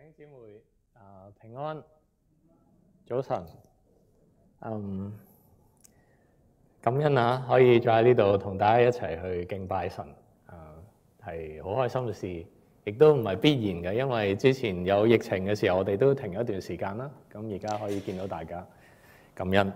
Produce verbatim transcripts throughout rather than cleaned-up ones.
兄姊妹啊，平安，早晨，嗯，感恩啊，可以再喺呢度同大家一齊去敬拜神，啊，係好開心嘅事，亦都唔係必然嘅，因為之前有疫情嘅時候，我哋都停咗一段時間啦，咁而家可以見到大家，感恩。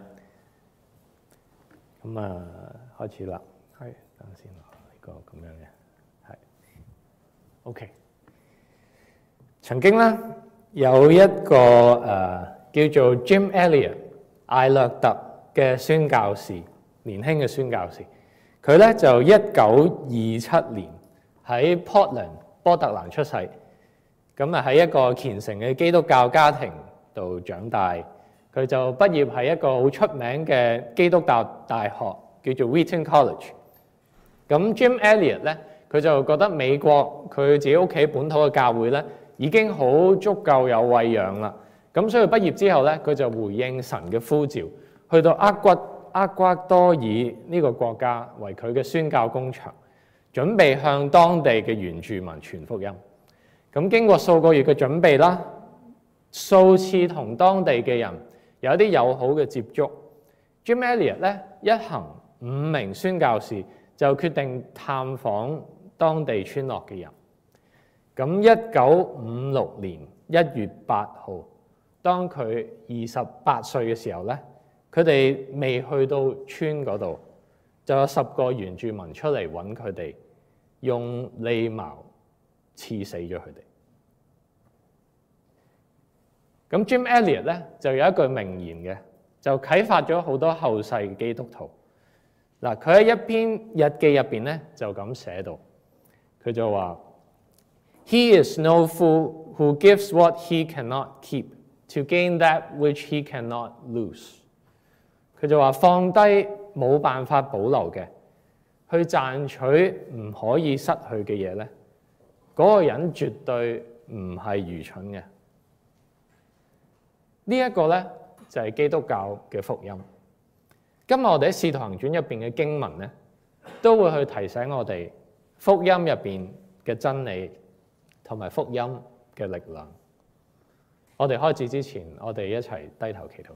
咁啊，開始啦，係，等陣先，呢個咁樣嘅，係 ，OK。曾經咧有一個誒、呃、叫做 Jim Elliot 艾略特嘅宣教士，年輕嘅宣教士，佢咧就一九二七年喺 Portland 波特蘭出世，咁啊喺一個虔誠嘅基督教家庭度長大，佢就畢業喺一個好出名嘅基督教大學，叫做 Wheaton College。咁 Jim Elliot 咧，佢就覺得美國佢自己屋企本土嘅教會咧，已經好足夠有餵養啦，咁所以畢業之後咧，佢就回應神嘅呼召，去到厄瓜厄瓜多爾呢個國家為佢嘅宣教工場，準備向當地嘅原住民傳福音。咁經過數個月嘅準備啦，數次同當地嘅人有一啲友好嘅接觸 ，Jim Elliot 咧一行五名宣教士就決定探訪當地村落嘅人。咁一九五六年一月八號，當佢二十八歲嘅時候咧，佢哋未去到村嗰度，就有十個原住民出嚟揾佢哋，用利矛刺死咗佢哋。咁 Jim Elliot 咧就有一句名言嘅，就啟發咗好多後世嘅基督徒。嗱，佢喺一篇日記入邊咧就咁寫到，佢就話：He is no fool who gives what he cannot keep to gain that which he cannot lose。佢就話放低冇辦法保留嘅，去賺取唔可以失去嘅嘢咧，嗰個人絕對唔係愚蠢嘅。呢一個咧就係基督教嘅福音。今日我哋喺《使徒行傳》入邊嘅經文咧，都會去提醒我哋福音入邊嘅真理同埋福音嘅力量。我哋開始之前，我哋一齊低頭祈禱。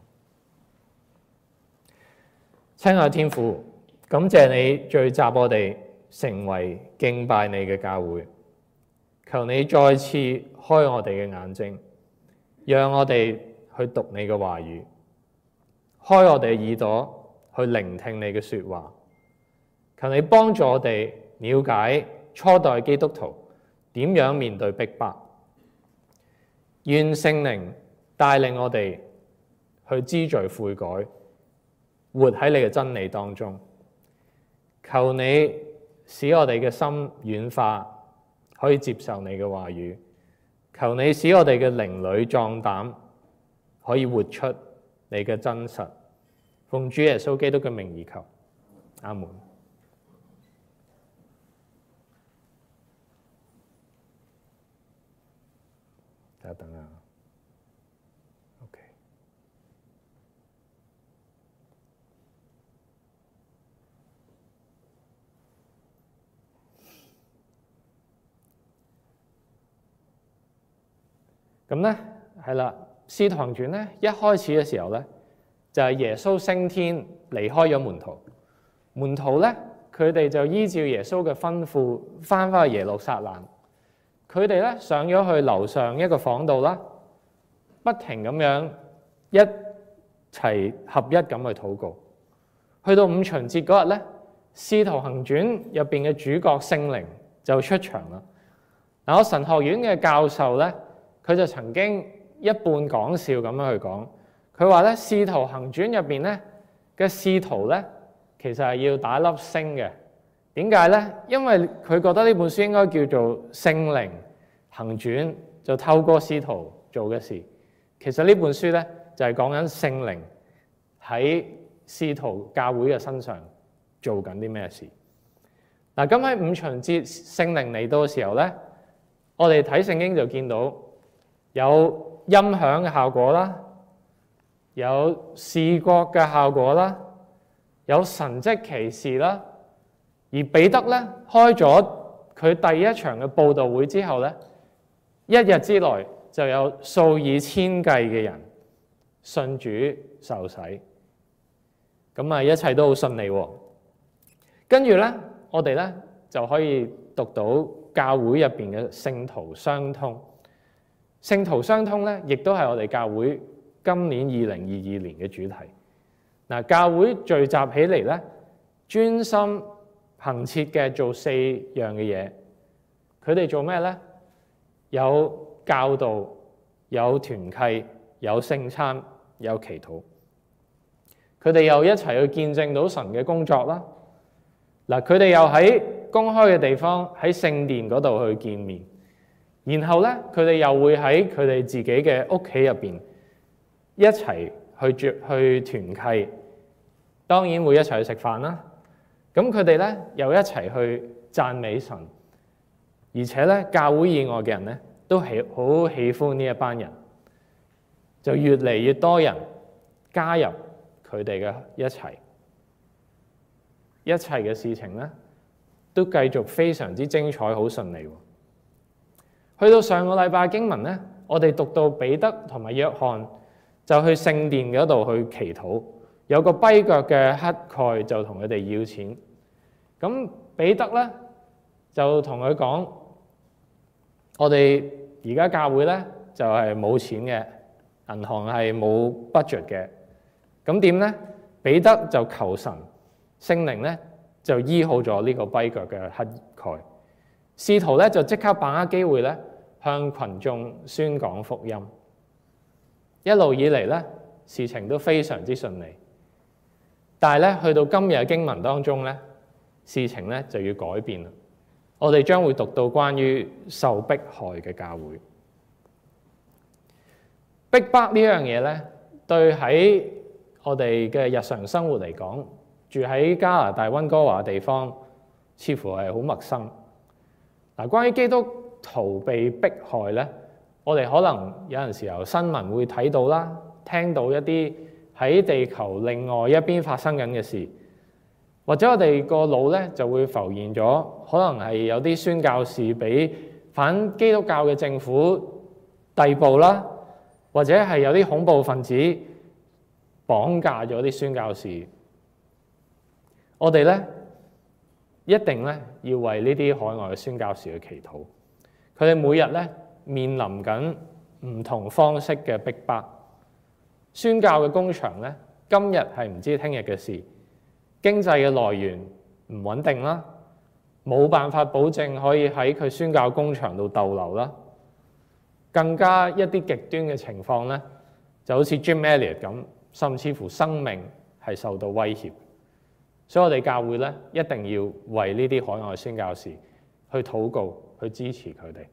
親愛天父，感謝你聚集我哋成為敬拜你嘅教會，求你再次開我哋嘅眼睛，讓我哋去讀你嘅話語，開我哋嘅耳朵去聆聽你嘅說話。求你幫助我哋了解初代基督徒點樣面對逼迫，願聖靈帶領我哋去知罪悔改，活喺你嘅真理當中。求你使我哋嘅心軟化，可以接受你嘅話語。求你使我哋嘅靈裏壯膽，可以活出你嘅真實。奉主耶穌基督嘅名而求，阿門。等一等啊 ，OK。咁咧係啦，《使徒行傳》咧一開始嘅時候咧，就係耶穌升天離開咗門徒，門徒咧佢哋就依照耶穌嘅吩咐翻返去耶路撒冷。佢哋咧上咗去樓上一個房度啦，不停咁樣一齊合一咁去禱告。去到五旬節嗰日咧，《使徒行傳》入邊嘅主角聖靈就出場啦。嗱，我神學院嘅教授咧，佢就曾經一半講笑咁樣去講，佢話咧《使徒行傳》入邊咧嘅使徒咧，其實係要打粒星嘅。點解咧？因為佢覺得呢本書應該叫做聖靈行傳，就透過使徒做嘅事。其實呢本書咧就係講緊聖靈喺使徒教會嘅身上做緊啲咩事。嗱，咁喺五旬節聖靈嚟到嘅時候咧，我哋睇聖經就見到有音響嘅效果啦，有視覺嘅效果啦，有神蹟奇事啦。而彼得咧開咗佢第一場嘅佈道會之後咧，一日之內就有數以千計嘅人信主受洗，咁啊一切都好順利喎。跟住咧，我哋咧就可以讀到教會入邊嘅聖徒相通。聖徒相通咧，亦都係我哋教會今年二零二二年嘅主題。嗱，教會聚集起嚟咧，專心恆切嘅做四樣嘅嘢。佢哋做咩咧？有教導，有團契，有聖餐，有祈禱。佢哋又一齊去見證到神嘅工作啦。嗱，佢哋又喺公開嘅地方，喺聖殿嗰度去見面。然後咧，佢哋又會喺佢哋自己嘅屋企入邊一齊去聚去團契，當然會一齊去食飯啦。咁佢哋咧又一齊去讚美神，而且咧教會以外嘅人咧都喜好喜歡呢一班人，就越嚟越多人加入佢哋嘅一齊，一切嘅事情咧都繼續非常之精彩，好順利。去到上個禮拜經文咧，我哋讀到彼得同埋約翰就去聖殿嗰度去祈禱，有個跛腳嘅乞丐就同佢哋要錢。咁彼得咧就同佢講：我哋而家教會咧就係冇錢嘅，銀行係冇 budget 嘅。咁點咧？彼得就求神聖靈咧就醫好咗呢個跛腳嘅乞丐。使徒咧就即刻把握機會咧，向群眾宣講福音。一路以嚟咧，事情都非常之順利。但係咧，去到今日嘅經文當中咧，事情咧就要改變啦。我哋將會讀到關於受迫害嘅教會。逼迫呢樣嘢咧，對喺我哋嘅日常生活嚟講，住喺加拿大溫哥華嘅地方，似乎係好陌生。嗱，關於基督徒被迫害咧，我哋可能有陣時候新聞會睇到啦，聽到一啲喺地球另外一邊發生緊嘅事，或者我哋個腦咧就會浮現咗，可能係有啲宣教士俾反基督教嘅政府逮捕啦，或者係有啲恐怖分子綁架咗啲宣教士。我哋咧一定咧要為呢啲海外嘅宣教士去祈禱。佢哋每日咧面臨緊唔同方式嘅逼迫。宣教嘅工場咧，今日係唔知聽日嘅事，經濟嘅來源唔穩定啦，冇辦法保證可以喺佢宣教工場度逗留啦。更加一啲極端嘅情況咧，就好似 Jim Elliot 咁，甚至乎生命係受到威脅。所以我哋教會咧一定要為呢啲海外宣教士去禱告，去支持佢哋。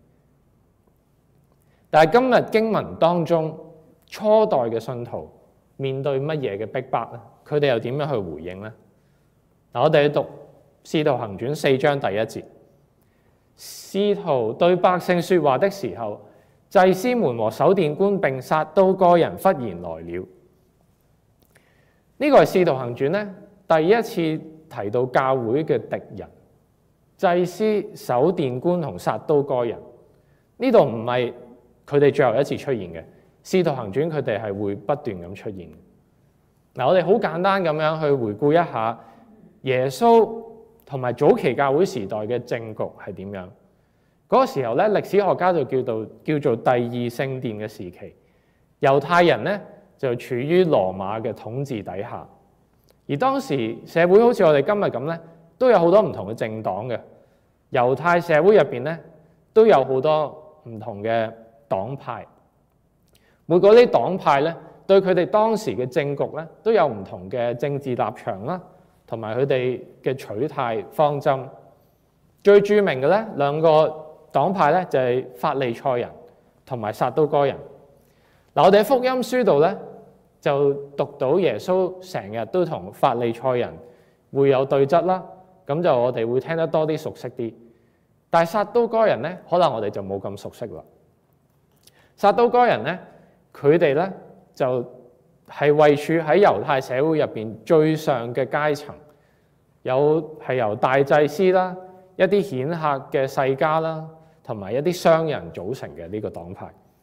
但係今日經文當中，初代嘅信徒面對乜嘢嘅逼迫咧？佢哋又點樣去回應咧？嗱，我哋去讀《使徒行傳》四章第一節，使徒對百姓說話的時候，祭司們和守殿官並撒都該人忽然來了。呢、這個係《使徒行傳》咧第一次提到教會嘅敵人，祭司、守殿官同撒都該人。呢度唔係佢哋最後一次出現嘅，《使徒行傳》佢哋係會不斷咁出現。嗱，我哋好簡單咁樣去回顧一下耶穌同埋早期教會時代嘅政局係點樣。嗰、那個時候咧，歷史學家就叫做叫做第二聖殿嘅時期，猶太人咧就處於羅馬嘅統治底下。而當時社會好似我哋今日咁咧，都有好多唔同嘅政黨嘅。猶太社會入邊咧都有好多唔同嘅黨派。每個呢啲黨派咧，對佢哋當時嘅政局咧都有唔同嘅政治立場啦，同埋佢哋嘅取態方針。最著名嘅咧兩個黨派咧就係法利賽人同埋撒都該人。嗱，我哋喺福音書度咧就讀到耶穌成日都同法利賽人會有對質啦，咁就我哋會聽得多啲熟悉啲。但係撒都該人咧，可能我哋就冇咁熟悉啦。撒都該人咧，佢哋咧就係位處喺猶太社會入邊最上嘅階層，有係由大祭司啦、一啲顯赫嘅世家啦，同埋一啲商人組成嘅呢個黨派。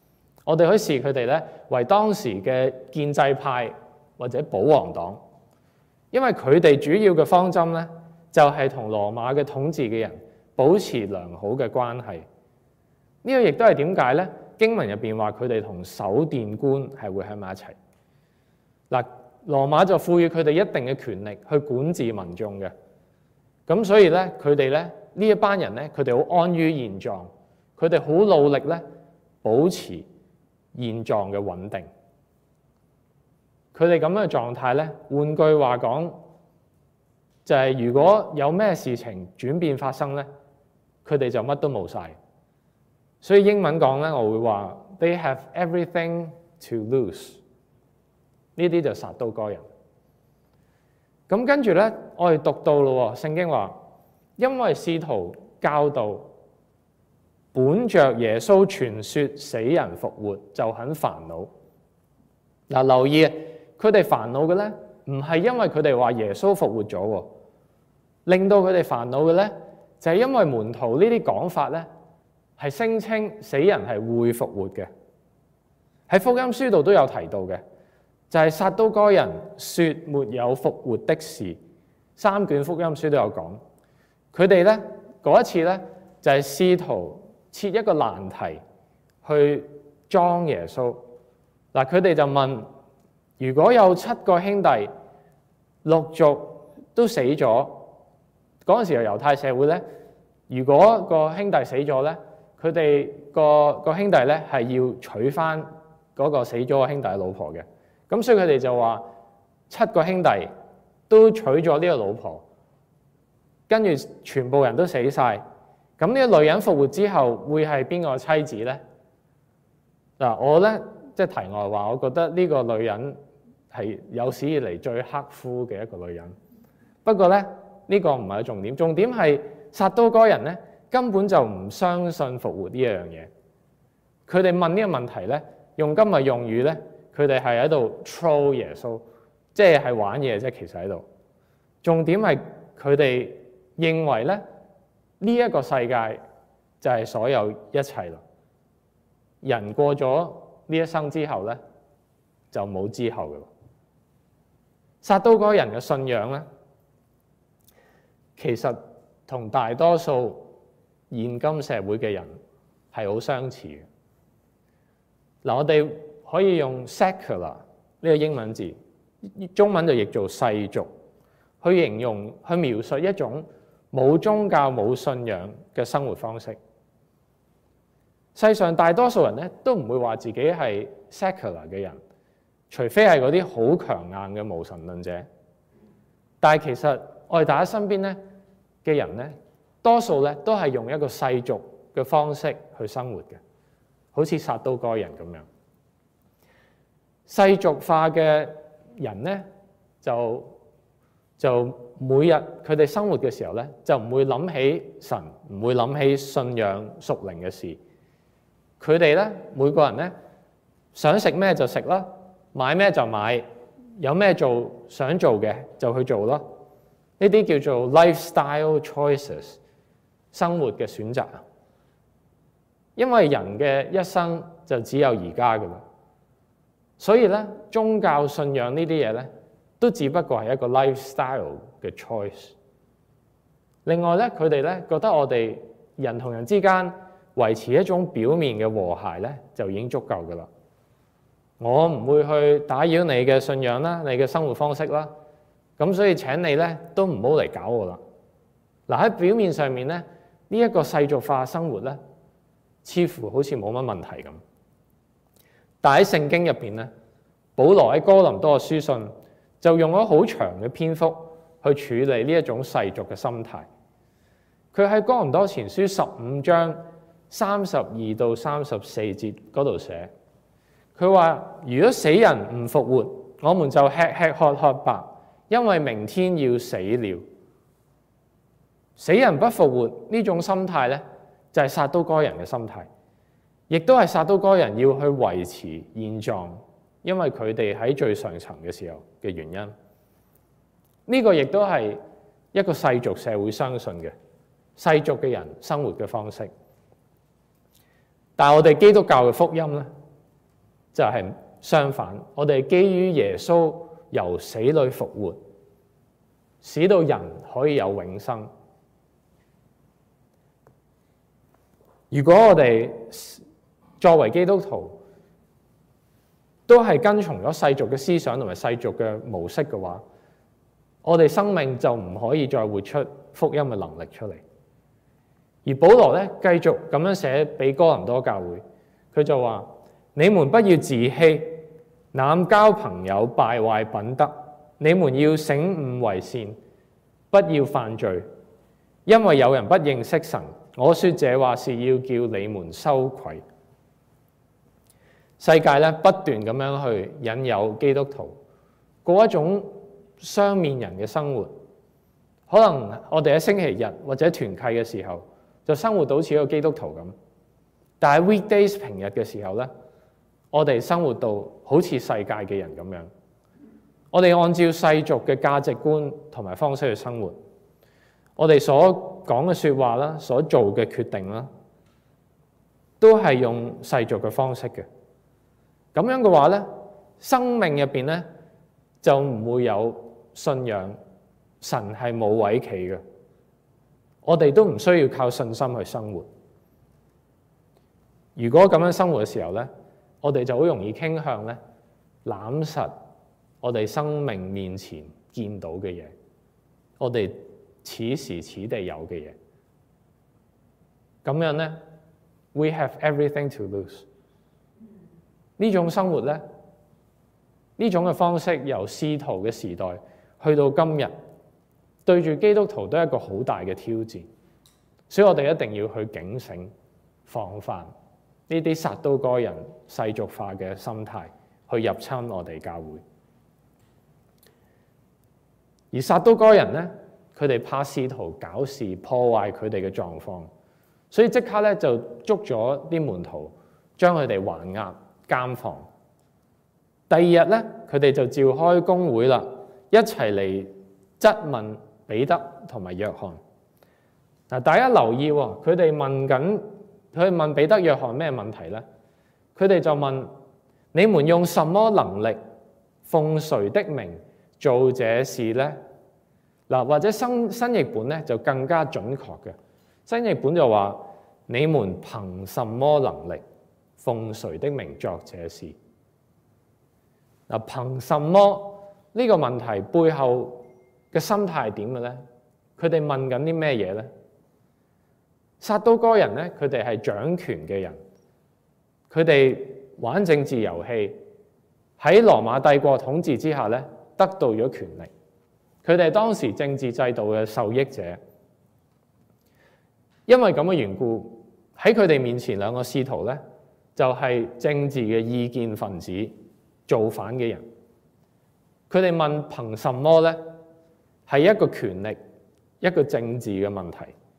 我哋可以視佢哋咧為當時嘅建制派或者保皇黨，因為佢哋主要嘅方針咧就係同羅馬嘅統治嘅人保持良好嘅關係。呢個亦都係點解咧？經文入邊話佢哋同守殿官係會喺埋一齊。嗱，羅馬就賦予佢哋一定嘅權力去管治民眾嘅，咁所以咧佢哋咧呢一班人咧，佢哋好安於現狀，佢哋好努力咧保持現狀嘅穩定。佢哋咁樣嘅狀態咧，換句話講，就係如果有咩事情轉變發生咧，佢哋就乜都冇晒。所以英文講咧，我會話 They have everything to lose。呢啲就撒都該人。咁跟住咧，我哋讀到咯，聖經話，因為使徒教導，本着耶穌傳說死人復活，就很煩惱。嗱，留意佢哋煩惱嘅咧，唔係因為佢哋話耶穌復活咗，令到佢哋煩惱嘅咧，就係因為門徒呢啲講法咧，係聲稱死人係會復活嘅。喺福音書度都有提到嘅，就係撒都該人說沒有復活的事，三卷福音書都有講。佢哋咧嗰一次咧就係試圖設一個難題去裝耶穌。嗱，佢哋就問：如果有七個兄弟陸續都死咗，嗰陣時候猶太社會咧，如果個兄弟死咗咧，佢哋個個兄弟咧係要娶翻嗰個死咗個兄弟嘅老婆嘅。咁所以佢哋就話七個兄弟都娶咗呢個老婆，跟住全部人都死晒。咁呢個女人復活之後會係邊個妻子咧？嗱，我咧即係題外話，我覺得呢個女人係有史以嚟最刻苦嘅一個女人。不過咧呢個唔係重點，重點係撒都該人咧根本就唔相信復活呢一樣嘢。佢哋問呢個問題咧，用今日用語咧，佢哋係喺度 troll 耶穌，即係係玩嘢啫。其實喺度，重點係佢哋認為咧呢一個世界就係所有一切啦。人過咗呢一生之後咧，就冇之後嘅。撒都該人嘅信仰咧，其實同大多數現今社會嘅人係好相似嘅。嗱，我哋可以用 secular 呢個英文字，中文就譯做世俗，去形容、去描述一種冇宗教、冇信仰嘅生活方式。世上大多數人咧都唔會話自己係 secular 嘅人，除非係嗰啲好強硬嘅無神論者。但係其實我哋大家身邊咧嘅人咧，多數咧都係用一個世俗嘅方式去生活嘅，好似撒都該人咁樣。世俗化嘅人咧，就就每日佢哋生活嘅時候咧，就唔會諗起神，唔會諗起信仰屬靈嘅事。佢哋咧每個人咧想食咩就食啦，買咩就買，有咩做想做嘅就去做咯。呢啲叫做 lifestyle choices， 生活嘅選擇。因為人嘅一生就只有而家噶啦，所以咧宗教信仰呢啲嘢咧，都只不過係一個 lifestyle 嘅 choice。另外咧，佢哋咧覺得我哋人同人之間維持一種表面嘅和諧咧，就已經足夠噶啦。我唔會去打擾你嘅信仰啦，你嘅生活方式啦。咁所以請你咧都唔好嚟搞我啦。嗱，喺表面上面咧，呢一個世俗化生活咧，似乎好似冇乜問題咁。但喺聖經入邊咧，保羅喺哥林多嘅書信就用咗好長嘅篇幅去處理呢一種世俗嘅心態。佢喺哥林多前書十五章三十二到三十四節嗰度寫，佢話：如果死人唔復活，我們就吃吃喝喝吧，因為明天要死了。死人不復活呢種心態咧，就係撒都該人嘅心態，亦都係撒都該人要去維持現狀，因為佢哋喺最上層嘅時候嘅原因。呢、這個亦都係一個世俗社會相信嘅世俗嘅人生活嘅方式。但係我哋基督教嘅福音咧， 就係相反，我哋基於耶穌由死裏復活，使到人可以有永生。如果我哋作為基督徒都係跟從咗世俗嘅思想同埋世俗嘅模式嘅話，我哋生命就唔可以再活出福音嘅能力出嚟。而保羅咧繼續咁樣寫俾哥林多教會，佢就話：你們不要自欺，濫交朋友，敗壞品德。你們要醒悟為善，不要犯罪，因為有人不認識神。我說這話是要叫你們羞愧。世界咧不斷咁樣去引誘基督徒過一種雙面人嘅生活。可能我哋喺星期日或者團契嘅時候就生活到似一個基督徒咁，但係 weekdays 平日嘅時候咧，我哋生活到好似世界嘅人咁樣。我哋按照世俗嘅價值觀同埋方式去生活，我哋所講嘅說話啦，所做嘅決定啦，都係用世俗嘅方式嘅。咁樣嘅話咧，生命入邊咧就唔會有信仰，神係冇位企嘅。我哋都唔需要靠信心去生活。如果咁樣生活嘅時候咧，我哋就好容易傾向咧攬實我哋生命面前見到嘅嘢，我哋此時此地有嘅嘢。咁樣咧 ，we have everything to lose。呢種生活咧，呢種嘅方式由使徒嘅時代去到今日，對住基督徒都係一個好大嘅挑戰。所以我哋一定要去警醒、防範呢啲撒都該人世俗化嘅心態去入侵我哋教會。而撒都該人咧，佢哋怕使徒搞事破壞佢哋嘅狀況，所以即刻咧就捉咗啲門徒，將佢哋還押監房。第二日咧，佢哋就召開公會啦，一齊嚟質問彼得同埋約翰。嗱，大家留意喎，佢哋問緊，佢哋問彼得、約翰咩問題咧？佢哋就問：你們用什麼能力，奉誰的名做這事咧？嗱，或者新新譯本咧就更加準確嘅。新譯本就話：你們憑什麼能力，奉誰的名作這事？嗱，憑什麼呢個問題背後嘅心態係點嘅咧？佢哋問緊啲咩嘢咧？撒都該人咧，佢哋係掌權嘅人，佢哋玩政治遊戲，喺羅馬帝國統治之下咧，得到咗權力。佢哋係當時政治制度嘅受益者，因為咁嘅緣故，喺佢哋面前兩個使徒咧，就係政治嘅意見分子、造反嘅人。佢哋問憑什麼咧？係一個權力、一個政治嘅問題。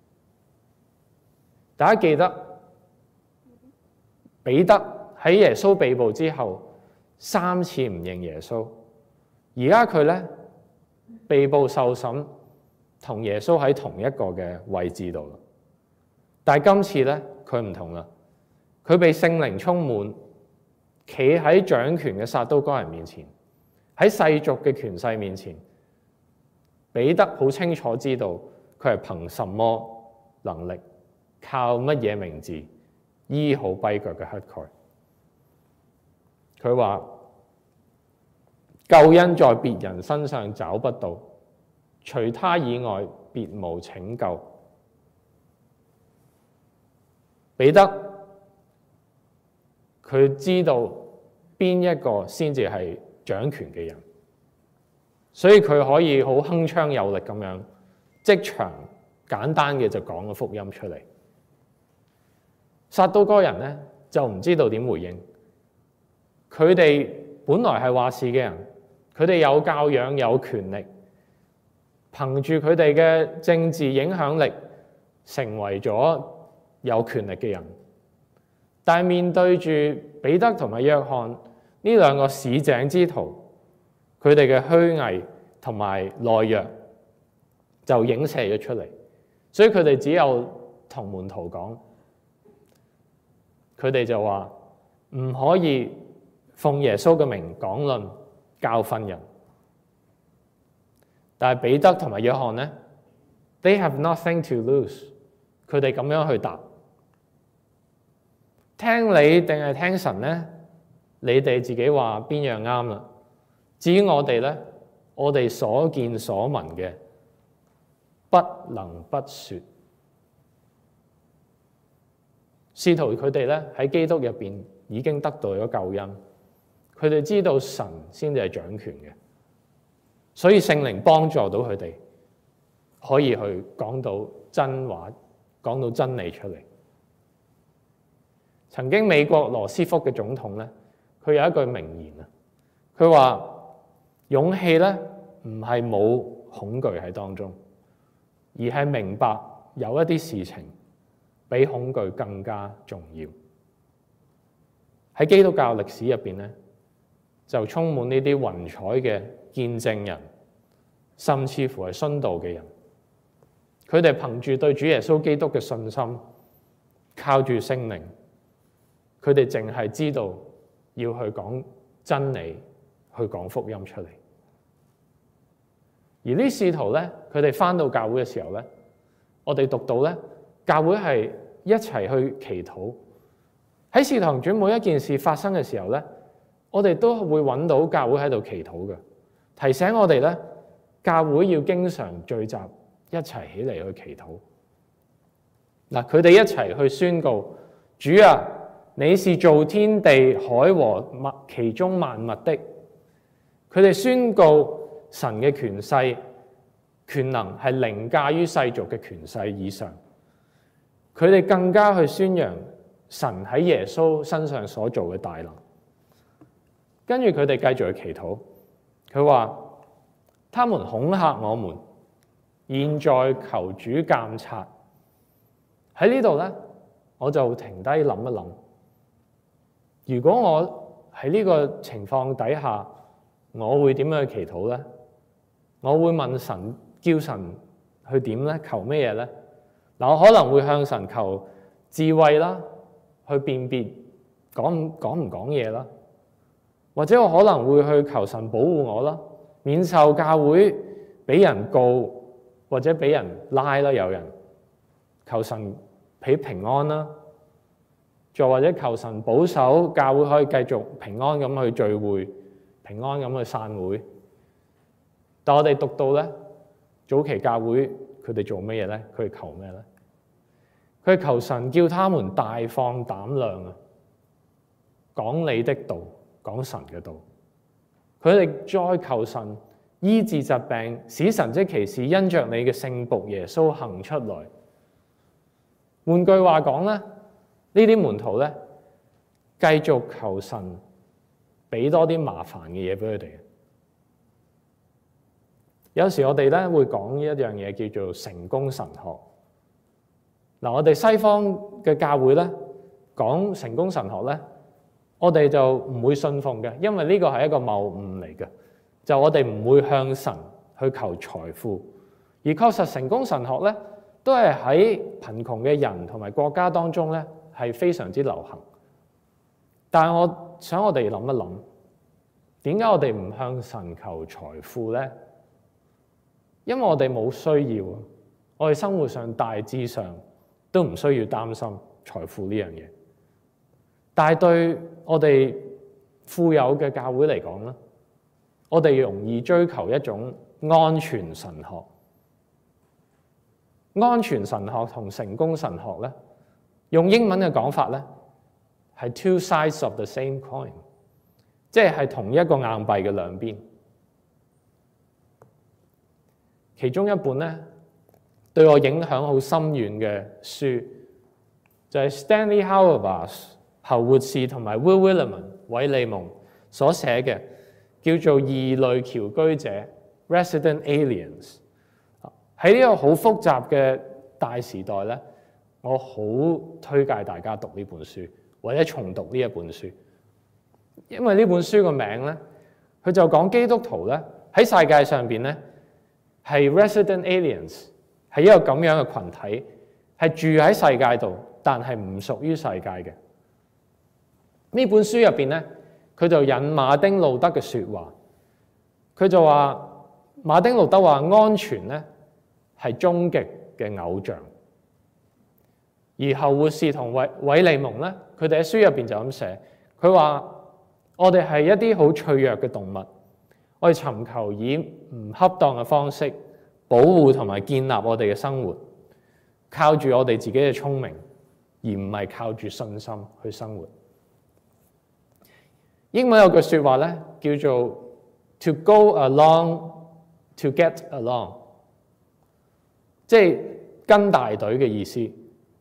大家記得彼得喺耶穌被捕之後三次唔認耶穌，而家佢咧被捕受審，同耶穌喺同一個嘅位置度啦。但係今次咧佢唔同啦，佢被聖靈充滿，企喺掌權嘅撒都該人面前，喺世俗嘅權勢面前，彼得好清楚知道佢係憑什麼能力，靠乜嘢名字醫好跛腳嘅乞丐？佢話救恩在別人身上找不到，除他以外別無拯救。彼得佢知道邊一個先至係掌權嘅人，所以佢可以好鏗鏘有力咁樣即場簡單嘅就講個福音出嚟。撒都該人咧就唔知道點回應，佢哋本來係話事嘅人，佢哋有教養有權力，憑住佢哋嘅政治影響力成為咗有權力嘅人，但係面對住彼得同埋約翰呢兩個市井之徒，佢哋嘅虛偽同埋懦弱就影射咗出嚟，所以佢哋只有同門徒講。佢哋就話唔可以奉耶穌嘅名講論教訓人。但係彼得同埋約翰呢 ，they have nothing to lose。佢哋咁樣去答：聽你定係聽神呢？你哋自己話邊樣啱啦。至於我哋呢，我哋所見所聞嘅，不能不說。使徒佢哋咧喺基督入邊已經得到咗救恩，佢哋知道神先至係掌權嘅，所以聖靈幫助到佢哋可以去講到真話，講到真理出嚟。曾經美國羅斯福嘅總統咧，佢有一句名言啊，佢話勇氣咧唔係冇恐懼喺當中，而係明白有一啲事情比恐懼更加重要。喺基督教歷史入邊咧，就充滿呢啲雲彩嘅見證人，甚至乎係殉道嘅人。佢哋憑住對主耶穌基督嘅信心，靠住聖靈，佢哋淨係知道要去講真理，去講福音出嚟。而呢使徒咧，佢哋返到教會嘅時候咧，我哋讀到咧，教會係一齊去祈禱。喺使徒行傳每一件事發生嘅時候咧，我哋都會揾到教會喺度祈禱嘅，提醒我哋咧，教會要經常聚集一齊起嚟去祈禱。嗱，佢哋一齊去宣告：主啊，你是造天地海和物其中萬物的。佢哋宣告神嘅權勢、權能係凌駕於世俗嘅權勢以上。佢哋更加去宣揚神喺耶穌身上所做嘅大能。跟住佢哋繼續去祈禱，佢話：他們恐嚇我們，現在求主監察。喺呢度咧，我就停低諗一諗，如果我喺呢個情況底下，我會點樣去祈禱咧？我會問神，叫神去點咧？求咩嘢咧？嗱，我可能會向神求智慧啦，去辨別講講唔講嘢啦，或者我可能會去求神保護我啦，免受教會俾人告或者俾人拉啦，有人求神俾平安啦，再或者求神保守教會可以繼續平安咁去聚會，平安咁去散會。但我哋讀到咧，早期教會佢哋做咩嘢咧？佢哋求咩咧？佢哋求神叫他們大放膽量啊，講你的道，講神嘅道。佢哋再求神醫治疾病，使神蹟奇事因着你嘅聖僕耶穌行出來。換句話講咧，呢啲門徒咧繼續求神俾多啲麻煩嘅嘢俾佢哋。有時我哋咧會講一樣嘢叫做成功神學。嗱，我哋西方嘅教會咧講成功神學咧，我哋就唔會信奉嘅，因為呢個係一個謬誤嚟嘅。就我哋唔會向神去求財富，而確實成功神學咧都係喺貧窮嘅人同埋國家當中咧係非常之流行。但係我想我哋諗一諗，點解我哋唔向神求財富咧？因為我哋冇需要，我哋生活上大致上都唔需要擔心財富呢樣嘢。但係對我哋富有嘅教會嚟講咧，我哋容易追求一種安全神學。安全神學同成功神學咧，用英文嘅講法咧，係 two sides of the same coin， 即係同一個硬幣嘅兩邊。其中一本咧對我影響好深遠嘅書，就係 Stanley Hauerwas 侯活士同埋 Will Willimon 韋利蒙所寫嘅，叫做異類僑居者 Resident Aliens。喺呢個好複雜嘅大時代咧，我好推介大家讀呢本書，或者重讀呢一本書，因為呢本書個名咧，佢就講基督徒咧喺世界上邊咧係 Resident Aliens， 係一個咁樣嘅群體，係住喺世界度，但係唔屬於世界嘅。呢本書入邊咧， 佢就引馬丁路德嘅説話，佢就話馬丁路德話安全咧係終極嘅偶像，而侯活士同韋韋利蒙咧，佢哋喺書入邊就咁寫，佢話我哋係一啲好脆弱嘅動物，我哋尋求以唔恰當嘅方式保護同埋建立我哋嘅生活，靠住我哋自己嘅聰明，而唔係靠住信心去生活。英文有句説話咧，叫做 to go along to get along， 即係跟大隊嘅意思。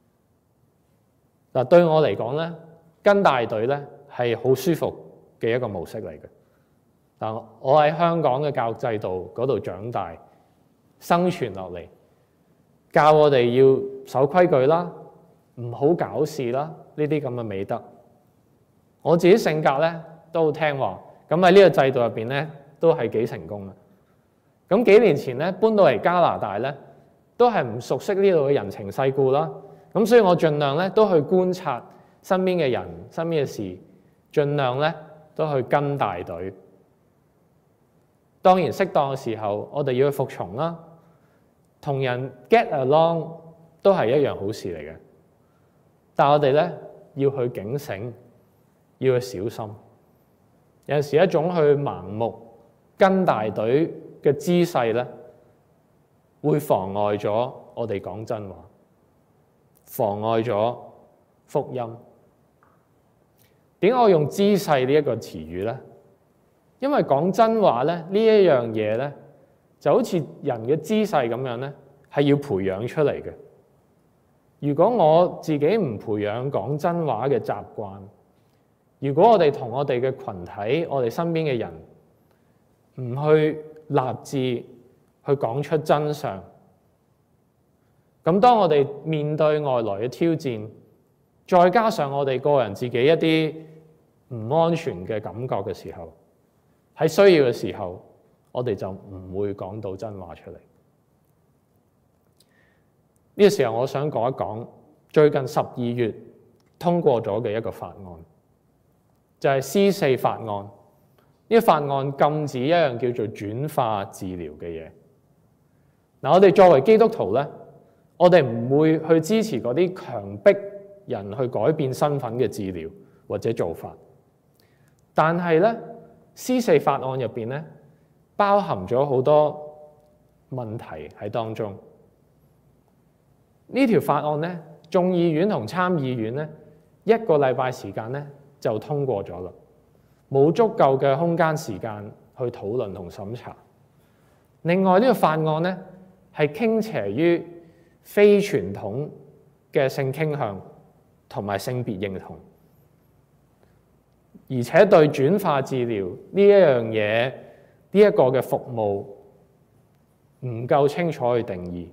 嗱，對我嚟講咧，跟大隊咧係好舒服嘅一個模式嚟嘅。嗱，我喺香港嘅教育制度嗰度長大，生存落嚟，教我哋要守規矩啦，唔好搞事啦，呢啲咁嘅美德。我自己性格咧都好聽話，咁喺呢個制度入邊咧都係幾成功嘅。咁幾年前咧搬到嚟加拿大咧，都係唔熟悉呢度嘅人情世故啦。咁所以我盡量咧都去觀察身邊嘅人、身邊嘅事，盡量咧都去跟大隊。當然適當嘅時候，我哋要去服從啦，同人 get along 都係一樣好事嚟嘅。但係我哋咧要去警醒，要去小心。有陣時一種去盲目跟大隊嘅姿勢咧，會妨礙咗我哋講真話，妨礙咗福音。點解我用姿勢呢一個詞語咧？因為講真話咧，呢一樣嘢咧，就好似人嘅姿勢咁樣咧，係要培養出嚟嘅。如果我自己唔培養講真話嘅習慣，如果我哋同我哋嘅群體、我哋身邊嘅人唔去立志去講出真相，咁當我哋面對外來嘅挑戰，再加上我哋個人自己一啲唔安全嘅感覺嘅時候，喺需要嘅時候，我哋就唔會講到真話出嚟。呢個時候，我想講一講最近十二月通過咗嘅一個法案，就係 C 四法案。呢個法案禁止一樣叫做轉化治療嘅嘢。嗱，我哋作為基督徒咧，我哋唔會去支持嗰啲強迫人去改變身份嘅治療或者做法。但係咧 C 四法案入邊咧，包含咗好多問題喺當中。呢條法案咧，眾議院同參議院咧，一個禮拜時間咧就通過咗啦，冇足夠嘅空間時間去討論同審查。另外呢個法案咧係傾斜於非傳統嘅性傾向同埋性別認同，而且對轉化治療呢一樣嘢呢一個嘅服務唔夠清楚去定義。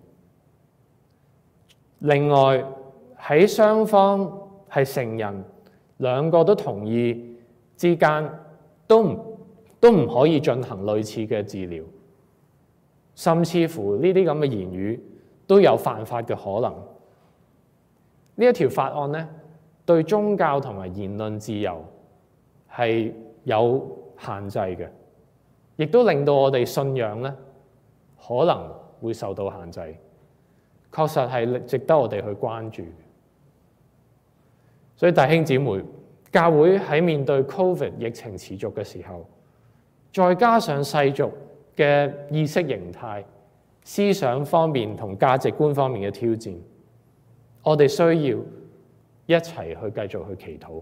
另外喺雙方係成人兩個都同意之間，都唔都唔可以進行類似嘅治療，甚至乎呢啲咁嘅言語都有犯法嘅可能。呢一條法案咧，對宗教同埋言論自由係有限制嘅，亦都令到我哋信仰咧可能會受到限制。確實係值得我哋去關注。所以弟兄姊妹，教會喺面對 Covid 疫情持續嘅時候，再加上世俗嘅意識形態、思想方面同價值觀方面嘅挑戰，我哋需要一齊去繼續去祈禱，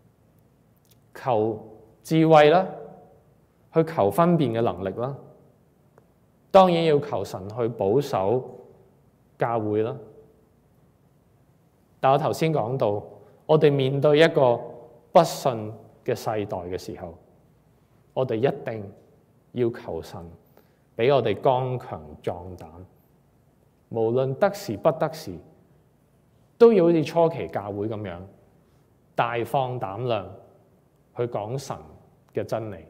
求智慧啦，去求分辨嘅能力啦，當然要求神去保守教會啦。但我頭先講到，我哋面對一個不信嘅世代嘅時候，我哋一定要求神俾我哋剛強壯膽，無論得時不得時，都要好似初期教會咁樣大放膽量去講神嘅真理。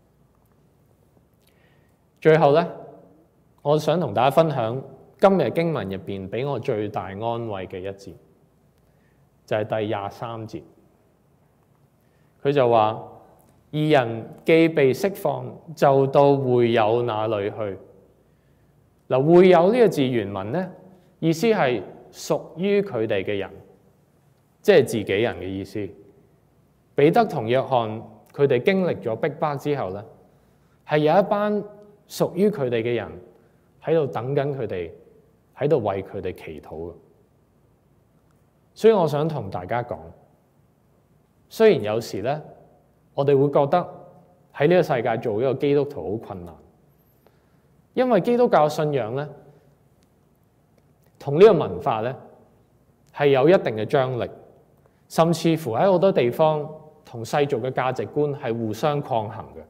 最後咧，我想同大家分享今日經文入邊俾我最大安慰嘅一節，就係第廿三節。佢就話： 義人既被釋放，就到會友那裏去。嗱，會友呢個字原文咧，意思係屬於佢哋嘅人，即係自己人嘅意思。彼得同約翰佢哋經歷咗逼迫之後咧，係有一班屬於佢哋嘅人喺度等緊佢哋，喺度為佢哋祈禱嘅。所以我想同大家講，雖然有時咧，我哋會覺得喺呢個世界做一個基督徒好困難，因為基督教信仰咧，同呢個文化咧係有一定嘅張力，甚至乎喺好多地方同世俗嘅價值觀係互相抗衡嘅。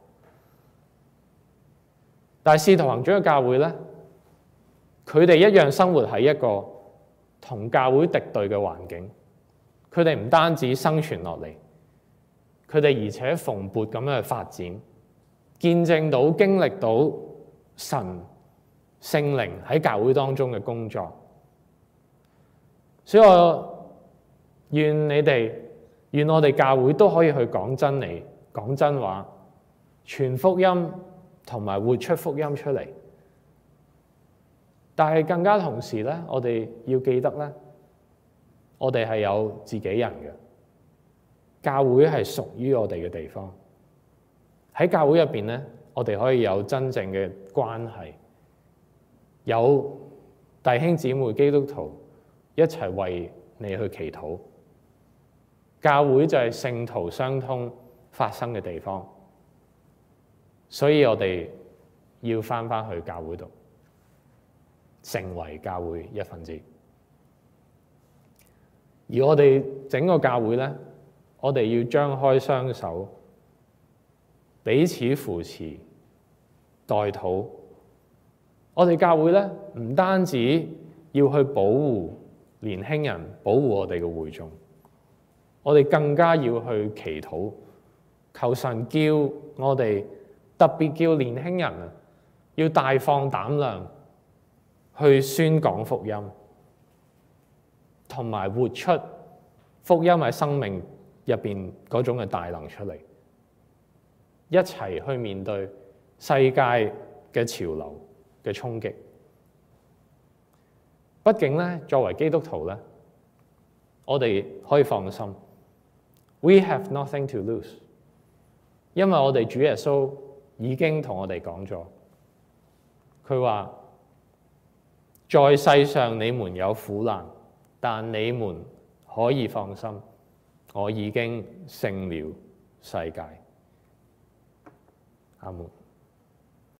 但係使徒行傳嘅教會咧，佢哋一樣生活喺一個同教會敵對嘅環境。佢哋唔單止生存落嚟，佢哋而且蓬勃咁樣去發展，見證到經歷到神聖靈喺教會當中嘅工作。所以我願你哋，願我哋教會都可以去講真理、講真話、傳福音同埋活出福音出嚟。但係更加同時咧，我哋要記得咧，我哋係有自己人嘅，教會係屬於我哋嘅地方。喺教會入邊咧，我哋可以有真正嘅關係，有弟兄姊妹基督徒一齊為你去祈禱。教會就係聖徒相通發生嘅地方，所以我哋要返返去教會度，成為教會一份子。而我哋整個教會咧，我哋要張開雙手，彼此扶持、代禱。我哋教會咧，唔單止要去保護年輕人，保護我哋嘅會眾，我哋更加要去祈禱，求神叫我哋，特別叫年輕人啊，要大放膽量去宣講福音，同埋活出福音喺生命入邊嗰種嘅大能出嚟，一齊去面對世界嘅潮流嘅衝擊。畢竟咧，作為基督徒咧，我哋可以放心 ，We have nothing to lose， 因為我哋主耶穌已經同我哋講咗，佢話在世上你們有苦難，但你們可以放心，我已經勝了世界。阿門。